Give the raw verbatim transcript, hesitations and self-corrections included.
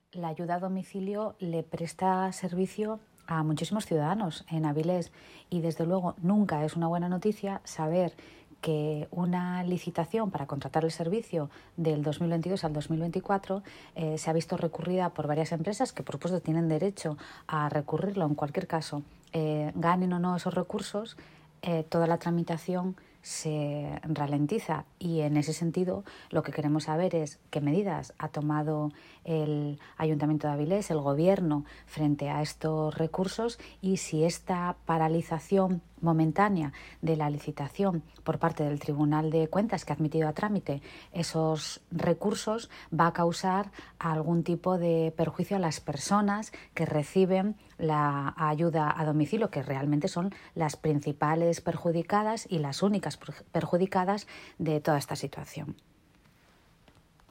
La ayuda a domicilio le presta servicio a muchísimos ciudadanos en Avilés y desde luego nunca es una buena noticia saber que una licitación para contratar el servicio del dos mil veintidós al dos mil veinticuatro eh, se ha visto recurrida por varias empresas que por supuesto tienen derecho a recurrirlo en cualquier caso, eh, ganen o no esos recursos, eh, toda la tramitación se ralentiza y en ese sentido lo que queremos saber es qué medidas ha tomado el Ayuntamiento de Avilés, el Gobierno, frente a estos recursos y si esta paralización momentánea de la licitación por parte del Tribunal de Cuentas que ha admitido a trámite esos recursos va a causar algún tipo de perjuicio a las personas que reciben la ayuda a domicilio, que realmente son las principales perjudicadas y las únicas perjudicadas de toda esta situación.